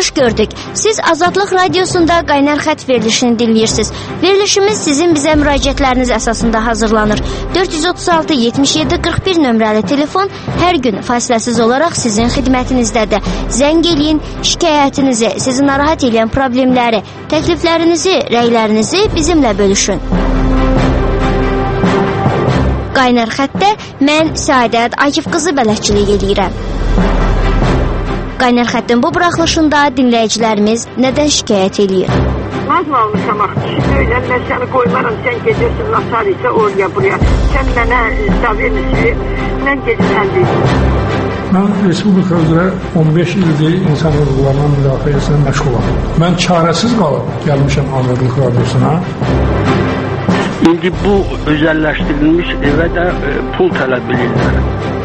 xoş gördük. Siz Azadlıq Radiosunda Qaynar Xət verilişini dinləyirsiniz. Verilişimiz sizin bizə müraciətləriniz əsasında hazırlanır. 436-77-41 nömrəli telefon hər gün fasiləsiz olaraq sizin xidmətinizdədir. Zəng eləyin, şikayətinizi, sizi narahat edən problemləri, təkliflərinizi, rəylərinizi bizimlə bölüşün. Qaynar Xətdə mən Səadət Akif qızı bələdçilik edirəm. Qaynar Xəttin bu buraxılışında dinləyicilərimiz nədən şikayət edir? Lazım almışam axı. Söylən, mən səni qoymaram, sən gedirsin nasar isə oraya buraya. Sən mənə stabilisi, mən gedirəm. Mən Respublika üzrə 15 ildir insan hüquqlarının müdafiəsinə məşğulam. Mən çarəsiz qalıb gəlmişəm Azadlıq Radiosuna. İndi bu özəlləşdirilmiş evə də pul tələb edirlər.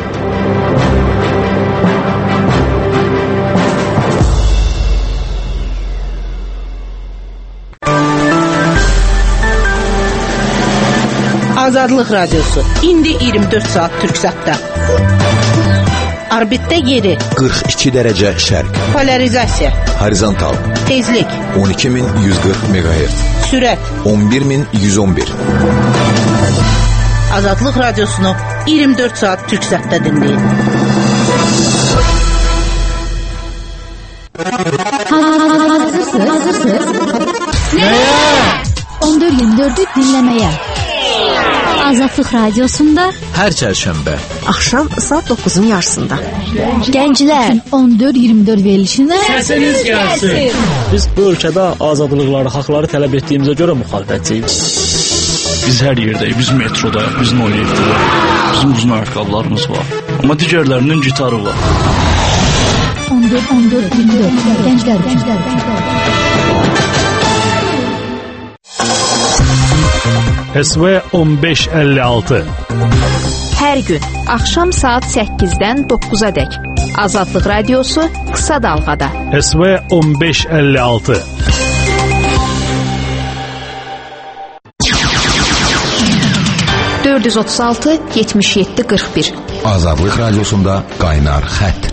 Azadlıq Radiosu. İndi 24 saat Türksatda. Orbitdə yeri 42 dərəcə şərq. Polarizasiya. Horizontal. Tezlik 12140 MHz. Sürət 11111. Azadlıq Radiosunu 24 saat Türksatda dinləyin. Hazırsınız? Nəyə? 14-24'ü dinləməyə. Azadlıq Radiosunda hər çərşənbə axşam saat 9'un yarısında. Gənclər 14-24 verilişində səsiniz gəlsin. Biz bu ölkədə azadlıqları, haqları tələb etdiyimizə görə müxalifətçiyik. Biz hər yerdəyik, biz metrodayıq, biz Noyevdəyik. Bizim uzun ayaqqabılarımız var. Amma digərlərinin gitarı var. 14-24 Gənclər. SV 1556. Hər gün axşam saat 8-dən 9-a dək Azadlıq Radiosu qısa dalğada. SV 1556. ...436-77-41 Azadlıq Radiosunda Qaynar Xət.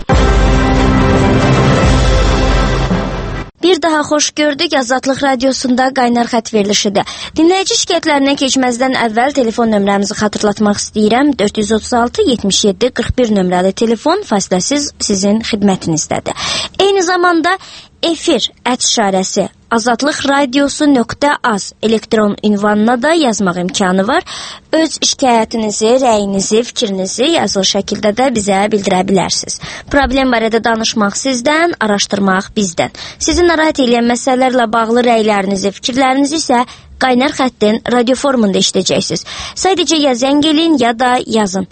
Bir daha xoş gördük. Azadlıq Radiosunda Qaynar Xət verilişidir. Dinləyici şikayətlərinə keçməzdən əvvəl telefon nömrəmizi xatırlatmaq istəyirəm. 436-77-41 nömrəli telefon fasiləsiz sizin xidmətinizdədir. Eyni zamanda efir @ azadlıqradiosu.az elektron ünvanına da yazmaq imkanı var. Öz şikayətinizi, rəyinizi, fikrinizi yazılı şəkildə də bizə bildirə bilərsiniz. Problem barədə danışmaq sizdən, araşdırmaq bizdən. Sizi narahat edən məsələlərlə bağlı rəylərinizi, fikirlərinizi isə Qaynar Xəttin radio formunda eşidəcəksiniz. Sadəcə ya zəng edin, ya da yazın.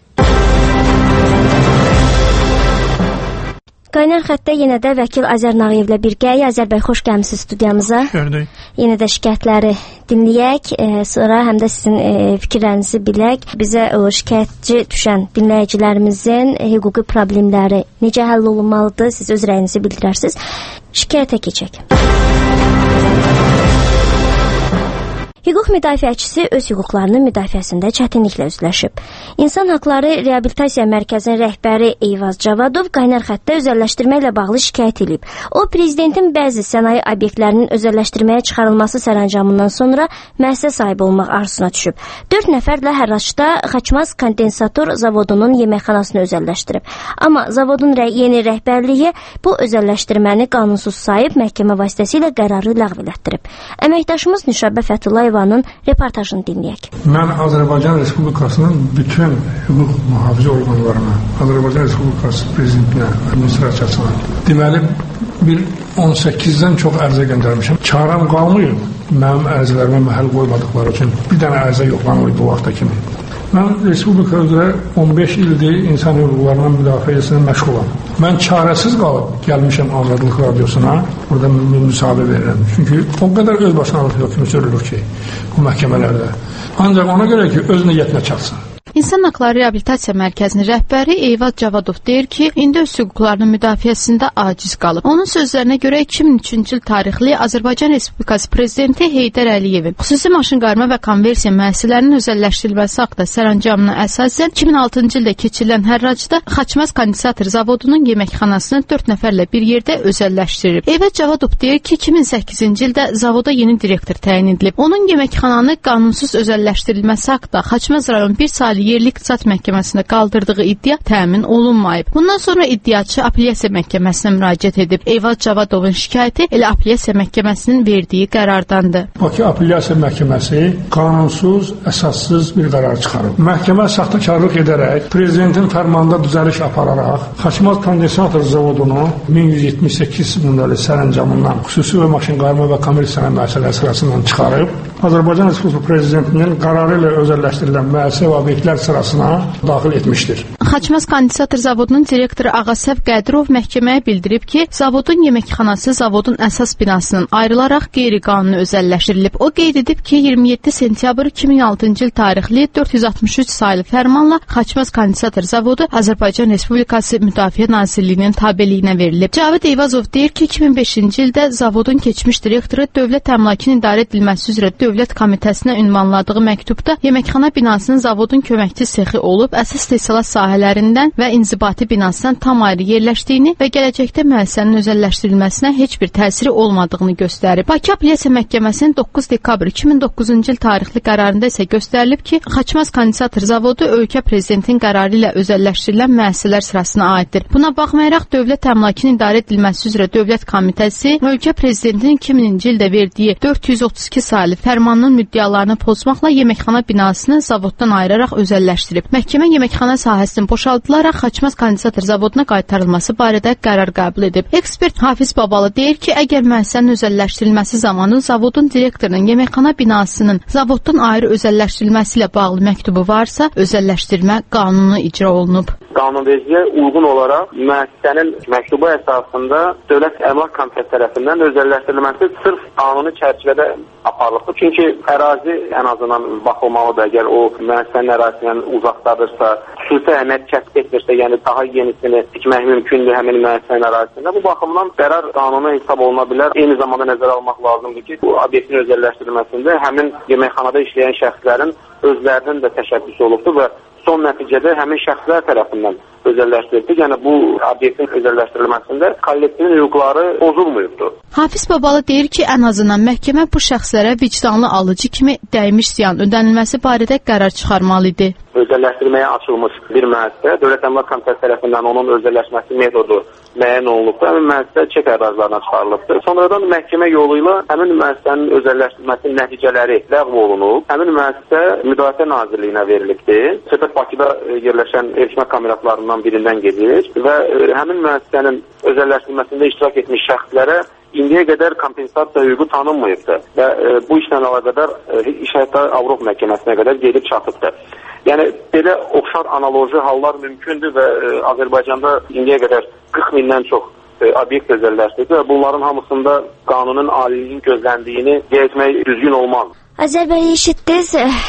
Qaynar Xətdə yenə də vəkil Azər Nağıyevlə birgəyik. Azər bəy, xoş gəlmisiniz studiyamıza. Gördük. Yenə də şikayətləri dinləyək, sonra həm də sizin fikirlərinizi bilək. Bizə o şikayətçi düşən dinləyicilərimizin hüquqi problemləri necə həll olunmalıdır, siz öz rəyinizi bildirərsiniz. Şikayətə keçək. Hüquq müdafiəçisi öz hüquqlarının müdafiəsində çətinliklə üzləşib. İnsan Haqları Reabilitasiya Mərkəzinin rəhbəri Eyvaz Cavadov Qaynar Xətdə özəlləşdirməklə bağlı şikayət edib. O, prezidentin bəzi sənaye obyektlərinin özəlləşdirməyə çıxarılması sərəncamından sonra müəssisə sahibi olmaq arzusuna düşüb. 4 nəfərlə Hərraçda Xaçmaz kondensator zavodunun yeməkxanasını özəlləşdirib. Amma zavodun yeni rəhbərliyi bu özəlləşdirməni qanunsuz sayıb məhkəmə vasitəsilə qərarı ləğv elətdirib. Əməkdaşımız Nüşabə Fəthullayevanın reportajını dinləyək. Mən Azərbaycan Respublikasının bütün hüquq mühafizə orqanlarına, Azərbaycan Respublikası prezidentinə, administrasiyasına deməli bir 18-dən çox ərizə göndərmişəm. Çarəm qalmayıb, mənim ərizələrimə məhəl qoymadıqları üçün bir dənə ərizə yoxlanılıb bu vaxta kimi. Mən Respublika üzrə 15 ildir insan hüquqlarının müdafiəsinə məşğulam. Mən çarəsiz qalıb gəlmişəm Azadlıq Radiosuna, burada müsahibə verirəm. Çünki o qədər öz başınalıq hökmü sürülür ki, bu məhkəmələrdə. Ancaq ona görə ki, öz niyyətinə çatsın. İnsan Haqları Reabilitasiya Mərkəzinin rəhbəri Eyvaz Cavadov deyir ki, indi öz hüquqlarının müdafiəsində aciz qalıb. Onun sözlərinə görə 2003-cü il tarixli Azərbaycan Respublikası Prezidenti Heydər Əliyevin xüsusi maşınqayırma və konversiya müəssisələrinin özəlləşdirilməsi haqqında sərəncamına əsasən 2006-cı ildə keçirilən hərracda Xaçmaz Kondensator zavodunun yeməkxanasını 4 nəfərlə bir yerdə özəlləşdirib. Eyvaz Cavadov deyir ki, 2008-ci ildə zavoda yeni direktor təyin edilib. Onun yeməkxananı qanunsuz özəlləşdirilməsi haqqında Xaçmaz rayon 1 saylı yerli iqtisad məhkəməsində qaldırdığı iddia təmin olunmayıb. Bundan sonra iddiaçı apellyasiya məhkəməsinə müraciət edib. Eyvaz Cavadovun şikayəti elə apellyasiya məhkəməsinin verdiyi qərardandır. Bakı Apellyasiya Məhkəməsi qanunsuz, əsassız bir qərar çıxarıb. Məhkəmə saxtakarlıq edərək prezidentin fərmanında düzəliş apararaq Xaçmaz Kondensator zavodunu 1178 nömrəli sərəncamından xüsusi və maşınqayırma və kommersiya müəssisələri sırasından çıxarıb Azərbaycan Respublikası Prezidentinin qərarı ilə özəlləşdirilən müəssisə və obyektlər sırasına daxil etmişdir. Xaçmaz Kondensator zavodunun direktoru Ağasəv Qədirov məhkəməyə bildirib ki, zavodun yeməkxanası zavodun əsas binasından ayrılaraq qeyri-qanuni özəlləşdirilib. O qeyd edib ki, 27 sentyabr 2006-cı il tarixli 463 saylı fərmanla Xaçmaz Kondensator zavodu Azərbaycan Respublikası Müdafiə Nazirliyinin tabeliyinə verilib. Cavid Eyvazov deyir ki, 2005-ci ildə zavodun keçmiş direktoru dövlət əmlakının idarə edilməsi üzrə Dövlət Komitəsinə ünvanladığı məktubda yeməkxana binasının zavodun köməkçi sexi olub, əsas istehsalat sahələrindən və inzibati binasından tam ayrı yerləşdiyini və gələcəkdə müəssisənin özəlləşdirilməsinə heç bir təsiri olmadığını göstərib. Bakı Apellyasiya Məhkəməsinin 9 dekabr 2009-cu il tarixli qərarında isə göstərilib ki, Xaçmaz Kondensator zavodu ölkə prezidentin qərarı ilə özəlləşdirilən müəssisələr sırasına aiddir. Buna baxmayaraq Dövlət Əmlakının idarə edilməsi üzrə Dövlət Komitəsi ölkə prezidentinin 2000-ci ildə verdiyi 432 saylı fərmanının müddəalarını pozmaqla yeməkxana binasını zavoddan ayıraraq özəlləşdirib. Məhkəmə yeməkxana sahəsinin boşaldılaraq Xaçmaz Kondensator zavoduna qaytarılması barədə qərar qəbul edib. Ekspert Hafiz Babalı deyir ki, əgər müəssisənin özəlləşdirilməsi zamanı zavodun direktorunun yeməkxana binasının zavoddan ayrı özəlləşdirilməsi ilə bağlı məktubu varsa, özəlləşdirmə qanunu icra olunub. Qanunvericiliyə uyğun olaraq müəssisənin məktubu əsasında Dövlət Əmlak Komitəsi tərəfindən özəlləşdirilməsi sırf qanuni çərçivədə aparılıbdır. Çünki ərazi ən azından baxılmalıdır. Əgər o müəssisənin ərazisindən uzaqdadırsa, xüsusi əhəmiyyət kəsb etmirsə, yəni daha yenisini tikmək mümkündür həmin müəssisənin ərazisində. Bu baxımdan qərar qanuna hesab oluna bilər. Eyni zamanda nəzərə almaq lazımdır ki, bu obyektin özəlləşdirilməsində həmin yeməkxanada işləyən şəxslərin özlərinin də təşəbbüsü olubdur və son nəticədə həmin şəxslər tərəfindən özəlləşdirildi. Yəni bu obyektin özəlləşdirilməsində kollektivin hüquqları pozulmayıbdır. Hafiz Babalı deyir ki, ən azından məhkəmə bu şəxslərə vicdanlı alıcı kimi dəymiş ziyan ödənilməsi barədə qərar çıxarmalı idi. Özəlləşdirməyə açılmış bir müəssisə Dövlət Əmlak Komitəsi tərəfindən onun özəlləşməsi metodu müəyyən olunubdur. Həmin müəssisə çek ərazilərinə çıxarılıbdır. Sonradan məhkəmə yolu ilə həmin müəssisənin özəlləşdirilməsinin nəticələri ləğv olunub. Həmin müəssisə Müdafiə Nazirliyinə verilibdir. Söhbət Bakıda yerləşən erişmə komitələrinin birindən gedir və həmin müəssisənin özəlləşdirilməsində iştirak etmiş şəxslərə indiyə qədər kompensasiya hüququ tanınmayıbdır və bu işlə əlaqədar iş hətta Avropa məhkəməsinə qədər gedib çatıbdır. Yəni belə oxşar analoji hallar mümkündür və Azərbaycanda indiyə qədər 40 mindən çox obyekt özəlləşdirildi və bunların hamısında qanunun aliliyin gözləndiyini deyə etmək düzgün olmaz. Azər bəy, eşitdiniz,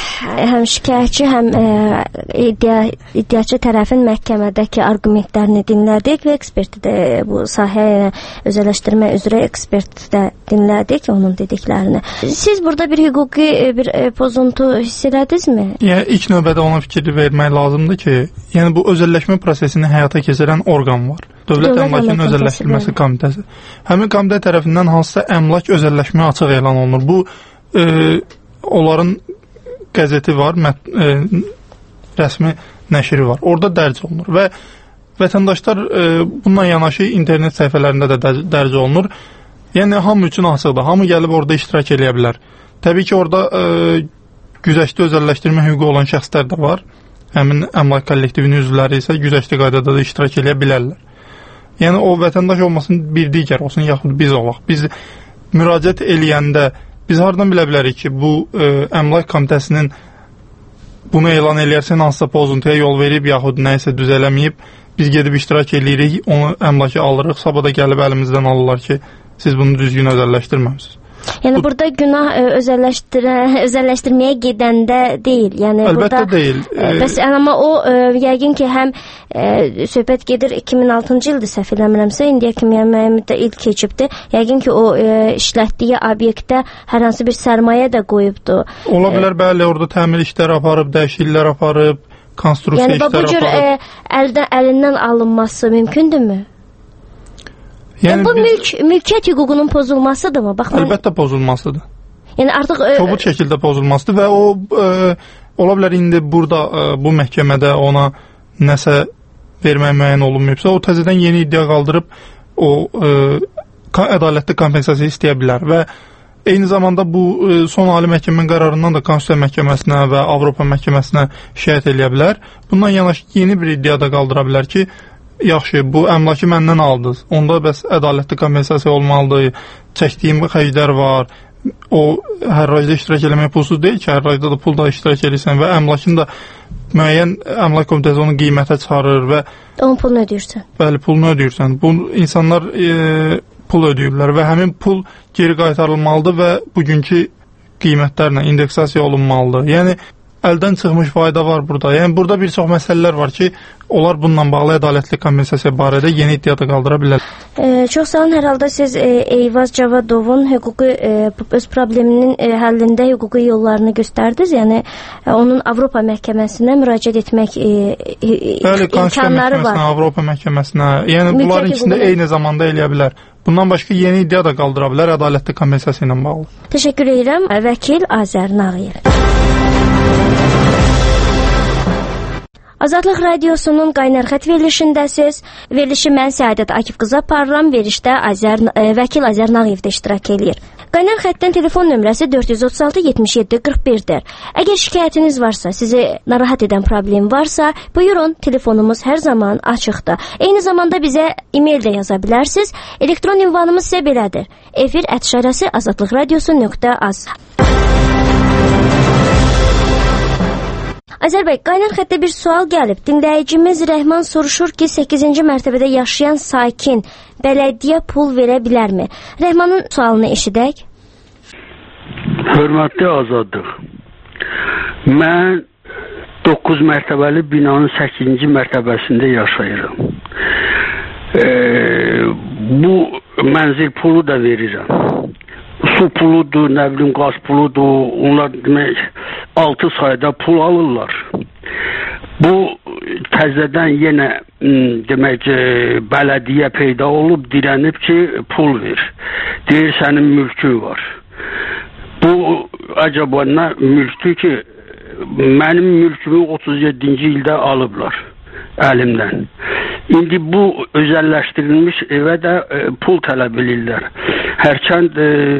həm şikayətçi, həm iddiaçı tərəfin məhkəmədəki argumentlərini dinlədik və eksperti də bu sahəyə özəlləşdirmə üzrə eksperti də dinlədik onun dediklərini. Siz burada bir hüquqi bir pozuntu hiss elədinizmi? Yəni ilk növbədə ona fikir vermək lazımdır ki, yəni bu özəlləşmə prosesini həyata keçirən orqan var. Dövlət Əmlakının Özəlləşdirilməsi Komitəsi. Həmin komitə tərəfindən hansısa əmlak özəlləşmə açıq elan olunur. Bu onların qəzeti var, rəsmi nəşri var. Orada dərc olunur və vətəndaşlar bununla yanaşı internet səhifələrində də dərc olunur. Yəni hamı üçün açıqdır. Hamı gəlib orada iştirak edə bilər. Təbii ki, orada güzəştli özəlləşdirmə hüququ olan şəxslər də var. Həmin əmlak kollektivinin üzvləri isə güzəştli qaydada da iştirak edə bilərlər. Yəni o vətəndaş olmasın, bir digər olsun, yaxud biz olaq. Biz müraciət eləyəndə biz hardan bilə bilərik ki, bu əmlak komitəsinin bunu elan eləyərsə hansısa pozuntuya yol verib, yaxud nəyisə düzələməyib, biz gedib iştirak eləyirik, onu əmlakı alırıq, sabah da gəlib əlimizdən alırlar ki, siz bunu düzgün özəlləşdirməmisiniz. Yəni burada günah özəlləşdirməyə gedəndə deyil. Yəni əlbəttə burada deyil. Bəs amma o yəqin ki, həm söhbət gedir 2006-cı ildir səhv eləmirəmsə, indiyə kimi müəyyən il keçibdi. Yəqin ki, o işlətdiyi obyektdə hər hansı bir sərmayə də qoyubdu. Ola bilər, bəli, orada təmir işləri aparıb, dəyişikliklər aparıb, konstruksiya işləri aparıb. Yəni bu cür əlindən alınması mümkündürmü? Yəni bu mülkiyyət hüququnun pozulmasıdırmı? Əlbəttə pozulmasıdır. Yəni artıq kobud şəkildə pozulmasıdır və o ola bilər indi burada bu məhkəmədə ona nəsə vermək müəyyən olunmayıbsa, o təzədən yeni iddia qaldırıb o ədalətli kompensasiya istəyə bilər və eyni zamanda bu son ali məhkəmənin qərarından da Konstitusiya məhkəməsinə və Avropa məhkəməsinə şikayət eləyə bilər. Bundan yanaşı yeni bir iddia da qaldıra bilər ki, yaxşı, bu əmlakı məndən aldınız. Onda bəs ədalətli kompensasiya olmalıdır. Çəkdiyim xərclər var. O hərracda iştirak eləmək pulsuz deyil ki, hərracda da pul da iştirak edirsən və əmlakın da müəyyən əmlak komitəsi onu qiymətə çıxarır və onun pulunu ödəyirsən. Bəli, pulunu ödəyirsən. Bu insanlar pul ödəyirlər və həmin pul geri qaytarılmalıdır və bugünkü qiymətlərlə indeksasiya olunmalıdır. Yəni əldən çıxmış fayda var burada. Yəni burada bir çox məsələlər var ki, onlar bununla bağlı ədalətli kompensasiya barədə yeni iddia da qaldıra bilər. Çox sağ olun. Hər halda siz Eyvaz Cavadovun hüquqi öz probleminin həllində hüquqi yollarını göstərdiniz. Yəni onun Avropa məhkəməsinə müraciət etmək imkanları var. Avropa məhkəməsinə. Yəni bunların içində eyni zamanda eləyə bilər. Bundan başqa yeni iddia da qaldıra bilər ədalətli kompensasiya ilə bağlı. Təşəkkür edirəm. Vəkil Azər Nağıyev. Azadlıq Radiosunun Qaynar Xət verilişindəsiz. Verilişi mən Səadət Akif qızı aparıram. Verilişdə vəkil Azər Nağıyev də iştirak edir. Qaynar Xətdən telefon nömrəsi 436-77-41-dir. Əgər şikayətiniz varsa, sizi narahat edən problem varsa, buyurun, telefonumuz hər zaman açıqdır. Eyni zamanda bizə e-mail də yaza bilərsiniz. Elektron ünvanımız isə belədir. efir@azadlıqradiosu.az. Azər bəy, Qaynar Xətdə bir sual gəlib. Dinləyicimiz Rəhman soruşur ki, 8-ci mərtəbədə yaşayan sakin bələdiyyə pul verə bilərmi? Rəhmanın sualını eşidək. Hörmətli Azadlıq, mən 9 mərtəbəli binanın 8-ci mərtəbəsində yaşayıram. Bu mənzil pulu da verirəm. Su puludur, nə bilim, qaz puludur, onlar demək 6 sayda pul alırlar. Bu təzədən yenə demək bələdiyyə peyda olub, dirənib ki, pul ver. Deyir, sənin mülkün var. Bu acaba nə mülktür ki, mənim mülkümü 37-ci ildə alıblar əlimdən. İndi bu özəlləşdirilmiş evə də pul tələb edirlər. Hərçənd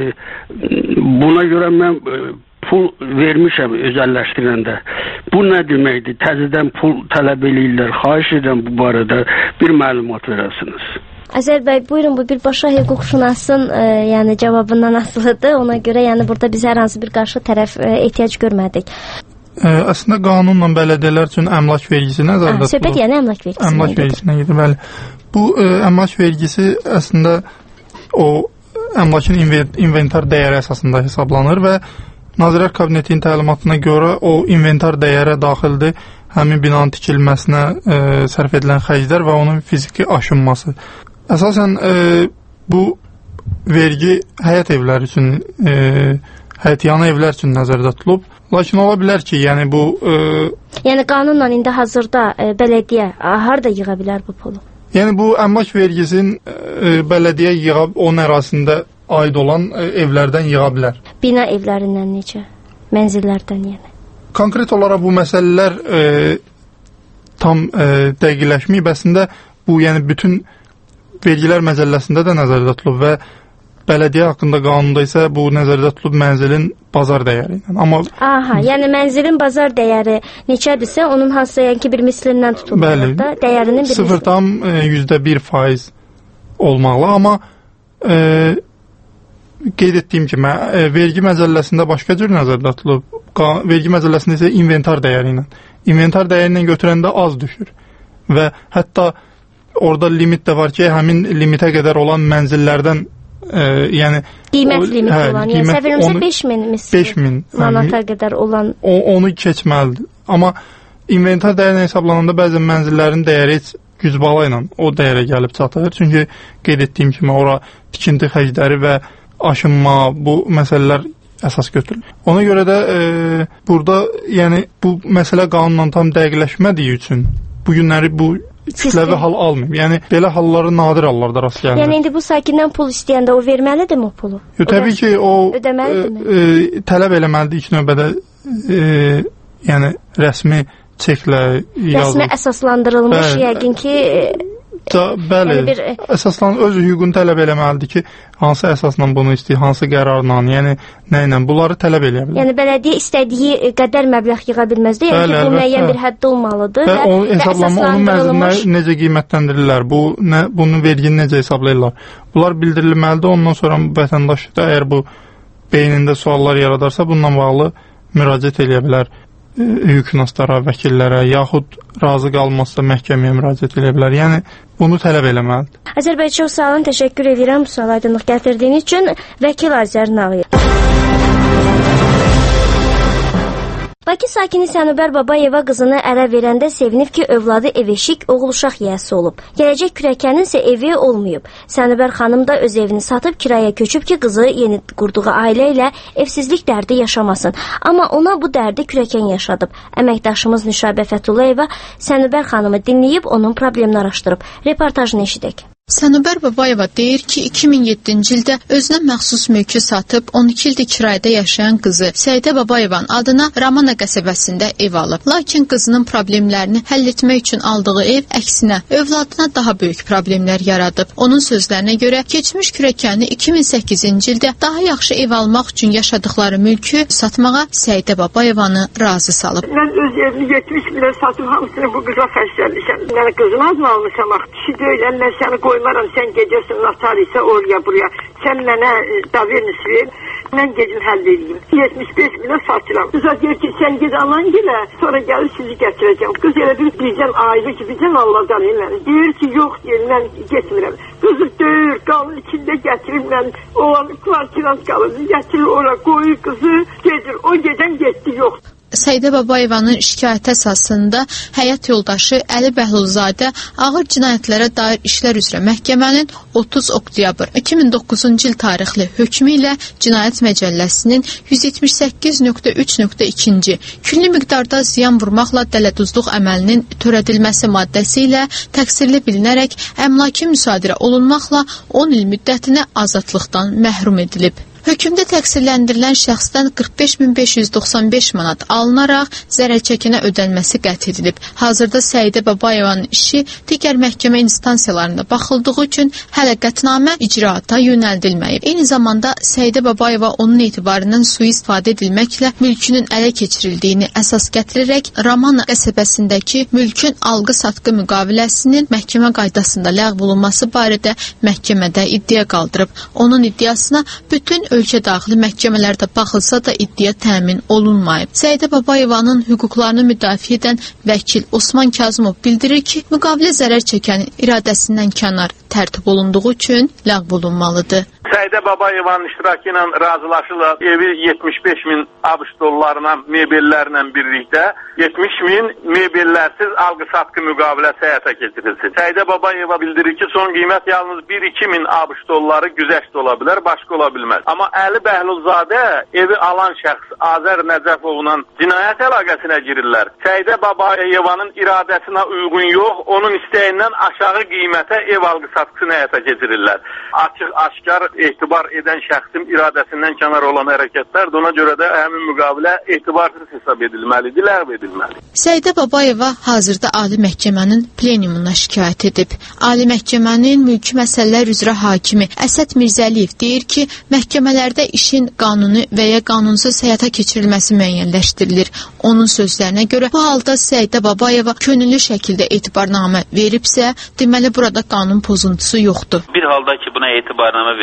buna görə mən pul vermişəm özəlləşdirəndə. Bu nə deməkdir? Təzədən pul tələb edirlər. Xahiş edirəm bu barədə bir məlumat verəsiniz. Azər bəy, buyurun, bu birbaşa hüquqşünasın yəni cavabından asılıdır. Ona görə yəni burada biz hər hansı bir qarşı tərəf ehtiyac görmədik. Əslində qanunla bələdiyyələr üçün əmlak vergisi nəzərdə tutulur. Söhbət yəni əmlak vergisi. Əmlak vergisinə gedir, bəli. Bu əmlak vergisi əslində o əmlakın inventar dəyəri əsasında hesablanır və Nazirlər Kabinetinin təlimatına görə o inventar dəyərə daxildir həmin binanın tikilməsinə sərf edilən xərclər və onun fiziki aşınması. Əsasən bu vergi həyət evləri üçün, həyətyanı evlər üçün nəzərdə tutulub. Lakin ola bilər ki, yəni bu... Yəni qanunla indi hazırda bələdiyyə harada yığa bilər bu pulu? Yəni bu əmlak vergisinin bələdiyyə yığa, onun ərazisində aid olan evlərdən yığa bilər. Bina evlərindən necə? Mənzillərdən yəni? Konkret olaraq bu məsələlər tam dəqiqləşməyib. Əslində bu yəni bütün vergilər məcəlləsində də nəzərdə tutulub və bələdiyyə haqqında qanunda isə bu nəzərdə tutulub mənzilin bazar dəyəri ilə. Amma yəni mənzilin bazar dəyəri neçədirsə, onun hansısa yəni ki bir mislindən tutulur da, dəyərinin bir 0,1% olmalı, amma qeyd etdiyim kimi vergi məcəlləsində başqa cür nəzərdə tutulub. Vergi məcəlləsində isə inventar dəyəri ilə. İnventar dəyəri ilə götürəndə az düşür və hətta orada limit də var ki, həmin limitə qədər olan mənzillərdən yəni qiymət limiti olan, yəni səhv eləmirəmsə 5000 manata qədər olan onu keçməlidir. Amma inventar dəyərinə hesablananda bəzən mənzillərin dəyəri heç güc bala ilə o dəyərə gəlib çatır. Çünki qeyd etdiyim kimi ora tikinti xərcləri və aşınma bu məsələlər əsas götürülür. Ona görə də burada yəni bu məsələ qanunla tam dəqiqləşmədiyi üçün bu günləri bu kütləvi hal almayıb. Yəni belə halları nadir hallarda rast gəlir. Yəni indi bu sakindən pul istəyəndə o verməlidirmi o pulu? Təbii ki, o tələb eləməlidir ilk növbədə yəni rəsmi çeklə rəsmi əsaslandırılmış yəqin ki bəli, əsaslan öz hüququnu tələb eləməlidir ki, hansı əsasla bunu istəyir, hansı qərarla, yəni nə ilə bunları tələb eləyə bilər. Yəni bələdiyyə istədiyi qədər məbləğ yığa bilməzdir, yəni ki, bu müəyyən bir həddə olmalıdır və onun məzmunları necə qiymətləndirirlər, bunun vergini necə hesablayırlar. Bunlar bildirilməlidir, ondan sonra vətəndaş da əgər bu beynində suallar yaradarsa, bununla bağlı müraciət eləyə bilər hüquqşünaslara, vəkillərə, yaxud razı qalmazsa məhkəməyə müraciət edə bilər. Yəni bunu tələb eləməlidir. Azər bəy, çox sağ olun, təşəkkür edirəm bu sual aydınlıq gətirdiyiniz üçün. Vəkil Azər Nağıyev. Bakı sakini Sənubər Babayeva qızını ərə verəndə sevinib ki, övladı ev-eşik, oğul-uşaq yiyəsi olub. Gələcək kürəkənin isə evi olmayıb. Sənubər xanım da öz evini satıb kiraya köçüb ki, qızı yeni qurduğu ailə ilə evsizlik dərdi yaşamasın. Amma ona bu dərdi kürəkən yaşadıb. Əməkdaşımız Nüşabə Fətullayeva Sənubər xanımı dinləyib onun problemini araşdırıb. Reportajını eşidək. Sənubər Babayeva deyir ki, 2007-ci ildə özünə məxsus mülkü satıb 12 ildir kirayədə yaşayan qızı Səidə Babayevanın adına Ramana qəsəbəsində ev alıb. Lakin qızının problemlərini həll etmək üçün aldığı ev əksinə övladına daha böyük problemlər yaradıb. Onun sözlərinə görə keçmiş kürəkəni 2008-ci ildə daha yaxşı ev almaq üçün yaşadıkları mülkü satmağa Səidə Babayevanı razı salıb. Mən öz evimi 70 milyar satıb hamısını bu qıza xərcləmişəm. Yəni qızını az mı almışam? Kişi deyilən mən səni qoymaram, sən gecəsin natar isə oraya buraya. Sən mənə daveriniz ver, mən gecim həll edeyim. 75 milyar satıram. Qıza deyir ki, sən ged alan gilə, sonra gəlir sizi gətirəcəm. Qız elə bizdən ayrı ki, bizdən Allahdan məni. Deyir ki, yox deyir, mən getmirəm. Qızı döyür, qalın içində gətirir, mən olan kvartirans qalır, gətirir ora, qoyur qızı, gedir. O gedən getdi, yoxdur. Səidə Babayevanın şikayəti əsasında həyat yoldaşı Əli Bəhlulzadə ağır cinayətlərə dair işlər üzrə məhkəmənin 30 oktyabr 2009-cu il tarixli hökmü ilə Cinayət Məcəlləsinin 178.3.2 külli miqdarda ziyan vurmaqla dələduzluq əməlinin törədilməsi maddəsi ilə təqsirli bilinərək əmlaki müsadirə olunmaqla 10 il müddətinə azadlıqdan məhrum edilib. Hökümdə təqsirləndirilən şəxsdən 45.595 manat alınaraq zərərçəkənə ödənməsi qət edilib. Hazırda Səidə Babayevanın işi digər məhkəmə instansiyalarında baxıldığı üçün hələ qətnamə icraata yönəldilməyib. Eyni zamanda Səidə Babayeva onun etibarından sui-istifadə edilməklə mülkünün ələ keçirildiyini əsas gətirərək Ramana qəsəbəsindəki mülkün alqı-satqı müqaviləsinin məhkəmə qaydasında ləğv olunması barədə məhkəmədə iddia qaldırıb. Onun iddiasına bütün ölkə daxili məhkəmələrdə baxılsa da iddia təmin olunmayıb. Səidə Babayevanın hüquqlarını müdafiə edən vəkil Osman Kazımov bildirir ki, müqavilə zərər çəkənin iradəsindən kənar tərtib olunduğu üçün ləğv olunmalıdır. Səidə Babayevanın iştirakı ilə razılaşılıb evi 75.000 ABŞ dollarına mebellərlə birlikdə 70.000 mebellərsiz alqı-satqı müqaviləsi həyata keçirilsin. Səidə Babayeva bildirir ki, son qiymət yalnız 1-2 min ABŞ dolları güzəşt ola bilər, başqa ola bilməz. Amma Əli Bəhlulzadə evi alan şəxs Azər Nəcəfovla cinayət əlaqəsinə girirlər. Səidə Babayevanın iradəsinə uyğun yox, onun istəyindən aşağı qiymətə ev alqı-satqısını həyata keçirirlər. Açıq-aşkar etibar edən şəxsin iradəsindən kənar olan hərəkətlərdir. Ona görə də həmin müqavilə etibarsız hesab edilməlidir, ləğv edilməlidir. Səidə Babayeva hazırda Ali Məhkəmənin plenumuna şikayət edib. Ali Məhkəmənin mülki məsələlər üzrə hakimi Əsəd Mirzəliyev deyir ki, məhkəmələrdə işin qanuni və ya qanunsuz həyata keçirilməsi müəyyənləşdirilir. Onun sözlərinə görə bu halda Səidə Babayeva könüllü şəkildə etibarnamə veribsə, deməli burada qanun pozuntusu yoxdur. Bir halda ki, buna etibarnamə verib,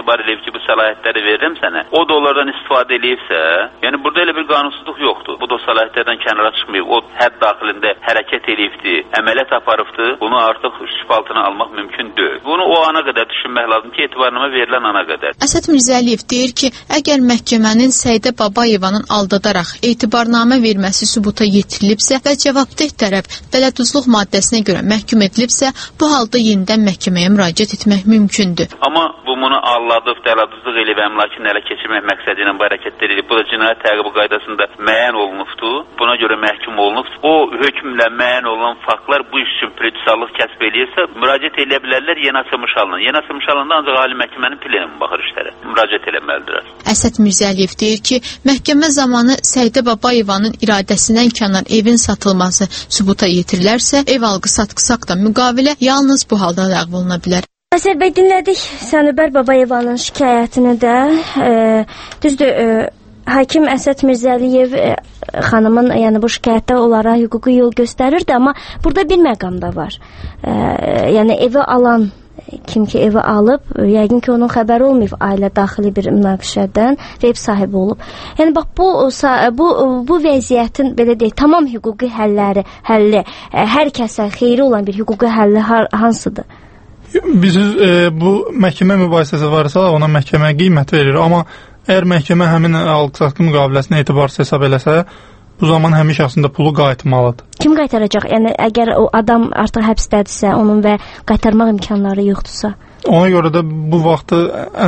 etibar edib ki, bu səlahiyyətləri verirəm sənə, o da onlardan istifadə edibsə, yəni burada elə bir qanunsuzluq yoxdur. Bu da səlahiyyətlərdən kənara çıxmayıb, o hədd daxilində hərəkət edibdi, əməliyyat aparıbdı, bunu artıq şübhə altına almaq mümkün deyil. Bunu o ana qədər düşünmək lazım ki, etibarnamə verilən ana qədər. Əsəd Mirzəliyev deyir ki, əgər məhkəmənin Səidə Babayevanın aldadaraq etibarnamə verməsi sübuta yetirilibsə və cavabdeh tərəf dələduzluq maddəsinə görə məhkum edilibsə, bu halda yenidən məhkəməyə müraciət etmək mümkündür. Amma bunu alladıb, dələduzluq eləyib, əmlakını ələ keçirmək məqsədi ilə bu hərəkətlər edib. Bu da cinayət təqibi qaydasında müəyyən olunubdur. Buna görə məhkum olunubdur. O hökmlə müəyyən olunan faktlar bu iş üçün predisallıq kəsb eləyirsə, müraciət eləyə bilərlər yeni açılmış halına. Yeni açılmış halında ancaq Ali Məhkəmənin plenumu baxır işlərə. Müraciət eləməlidirlər. Əsəd Mirzəliyev deyir ki, məhkəmə zamanı Səidə Babayevanın iradəsindən kənar evin satılması sübuta yetirilərsə, ev alqı-satqısı haqqında müqavilə yalnız bu halda ləğv oluna bilər. Azər bəy, dinlədik Sənubər Babayevanın şikayətini də. Düzdür, hakim Əsəd Mirzəliyev xanımın yəni bu şikayətdə onlara hüquqi yol göstərirdi, amma burada bir məqam da var. Yəni evi alan kim ki evi alıb, yəqin ki onun xəbəri olmayıb ailə daxili bir münaqişədən və ev sahibi olub. Yəni bax bu vəziyyətin belə deyək, tamam hüquqi həlli, hər kəsə xeyri olan bir hüquqi həlli hansıdır? Biz bu məhkəmə mübahisəsi varsa ona məhkəmə qiymət verir, amma əgər məhkəmə həmin alqı-satqı müqaviləsinə etibarsız hesab eləsə, bu zaman həmin şəxsin də pulu qayıtmalıdır. Kim qaytaracaq? Yəni əgər o adam artıq həbsdədirsə, onun və qaytarmaq imkanları yoxdursa? Ona görə də bu vaxtı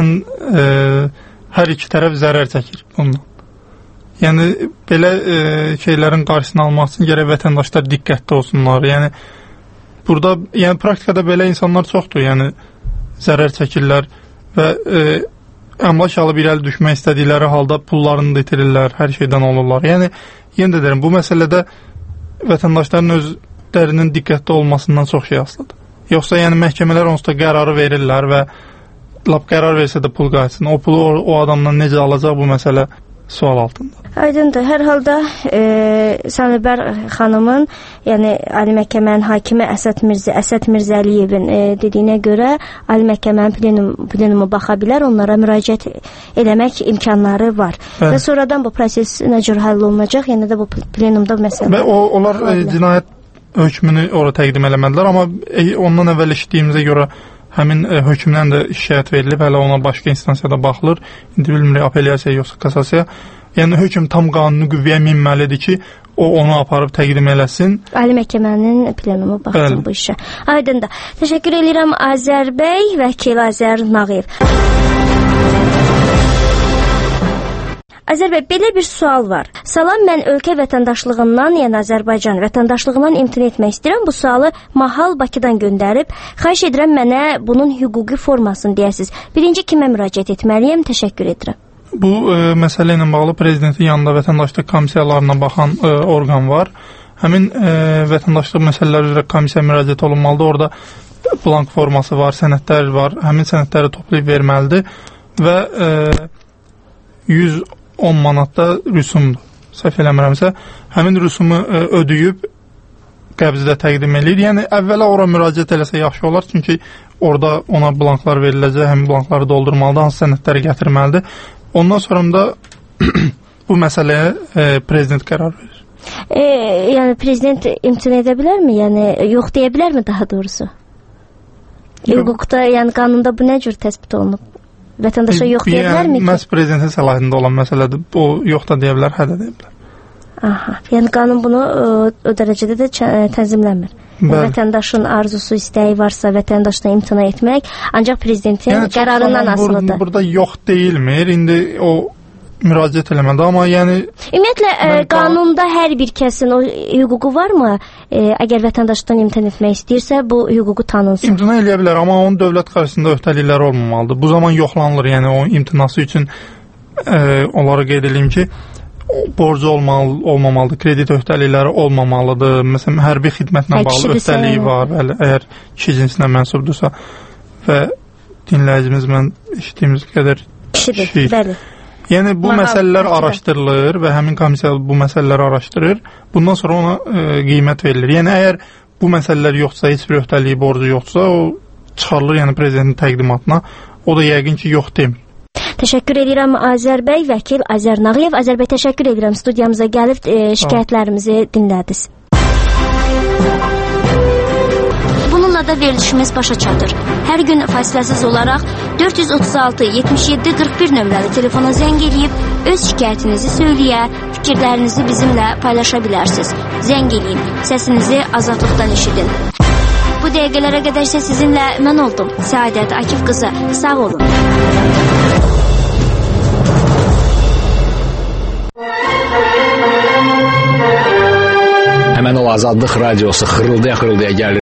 hər iki tərəf zərər çəkir bundan. Yəni belə şeylərin qarşısını almaq üçün gərək vətəndaşlar diqqətli olsunlar. Yəni burada, yəni praktikada belə insanlar çoxdur. Yəni zərər çəkirlər və əmlak alıb irəli düşmək istədikləri halda pullarını da itirirlər, hər şeydən olurlar. Yəni yenə də deyirəm, bu məsələdə vətəndaşların özlərinin diqqətli olmasından çox şey asılıdır. Yoxsa yəni məhkəmələr onsuz da qərarı verirlər və lap qərar versə də pul qayıtsın. O pulu o adamdan necə alacaq, bu məsələ sual altında. Aydındır. Hər halda Sənubər xanımın, yəni Ali Məhkəmənin hakimi Əsəd Mirzəliyevin dediyinə görə Ali Məhkəmənin plenumu baxa bilər, onlara müraciət eləmək imkanları var. Bəli. Və sonradan bu proses nə cür həll olunacaq, yəni də bu plenumda məsələ. Və onlar cinayət hökmünü ora təqdim eləmədilər, amma ondan əvvəl eşitdiyimizə görə həmin hökmdən də şikayət verilib, hələ ona başqa instansiyada baxılır. İndi bilmirik, apellyasiya yoxsa kassasiya. Yəni hökm tam qanuni qüvvəyə minməlidir ki, o onu aparıb təqdim eləsin. Ali Məhkəmənin plenumu baxsın bu işə. Aydındır. Təşəkkür edirəm Azər bəy, vəkil Azər Nağıyev. Azər bəy, belə bir sual var. Salam, mən ölkə vətəndaşlığından, yəni Azərbaycan vətəndaşlığından imtina etmək istəyirəm. Bu sualı Mahal Bakıdan göndərib. Xahiş edirəm mənə bunun hüquqi formasını deyəsiniz. Birinci kimə müraciət etməliyəm? Təşəkkür edirəm. Bu məsələ ilə bağlı prezidentin yanında vətəndaşlıq komissiyalarına baxan orqan var. Həmin vətəndaşlıq məsələləri üzrə komissiyaya müraciət olunmalıdır. Orada blank forması var, sənədlər var. Həmin sənədləri toplayıb verməlidir və 110 manatda rüsumdur. Səhv eləmirəmsə, həmin rüsumu ödəyib qəbzdə təqdim edir. Yəni əvvəla ora müraciət eləsə yaxşı olar, çünki orada ona blanklar veriləcək, həmin blankları doldurmalıdır, hansı sənədləri gətirməlidir. Ondan sonra da bu məsələyə prezident qərar verir. Yəni prezident imtina edə bilərmi? Yəni yox deyə bilərmi daha doğrusu? Hüquqda, yəni qanunda bu nə cür təsbit olunub? Vətəndaşa yox deyə bilərmi ki? Məhz prezidentin səlahiyyətində olan məsələdir. O yox da deyə bilər, hə də deyə bilər. Aha, yəni qanun bunu o dərəcədə də tənzimləmir. Vətəndaşın arzusu, istəyi varsa vətəndaşdan imtina etmək, ancaq prezidentin qərarından asılıdır. Burada yox deyilmir, indi o müraciət eləməlidir, amma yəni... Ümumiyyətlə, qanunda hər bir kəsin o hüququ varmı? Əgər vətəndaşdan imtina etmək istəyirsə, bu hüququ tanınsın. İmtina eləyə bilər, amma onun dövlət qarşısında öhdəlikləri olmamalıdır. Bu zaman yoxlanılır, yəni o imtinası üçün onları qeyd edeyim ki, borcu olmamalıdır, kredit öhdəlikləri olmamalıdır. Məsələn, hərbi xidmətlə bağlı öhdəliyi var, əgər kişi cinsinə mənsubdursa və dinləyicimiz mən eşitdiyimiz qədər kişidir. Bəli. Yəni bu məsələlər araşdırılır və həmin komissiya bu məsələləri araşdırır. Bundan sonra ona qiymət verilir. Yəni əgər bu məsələlər yoxdursa, heç bir öhdəliyi, borcu yoxdursa, o çıxarılır, yəni prezidentin təqdimatına. o da yəqin ki, yox demir. Təşəkkür edirəm Azər bəy, vəkil Azər Nağıyev. Azər bəy, təşəkkür edirəm studiyamıza gəlib şikayətlərimizi dinlədiniz. Bununla da verilişimiz başa çatır. Hər gün fasiləsiz olaraq 436-77-41 nömrəli telefona zəng edib öz şikayətinizi söyləyə, fikirlərinizi bizimlə paylaşa bilərsiniz. Zəng edin, səsinizi azadlıqdan eşidin. Bu dəqiqələrə qədər isə sizinlə mən oldum. Səadət Akif qızı, sağ olun. Həmən o Azadlıq radiosu xırıldaya-xırıldaya gəlir.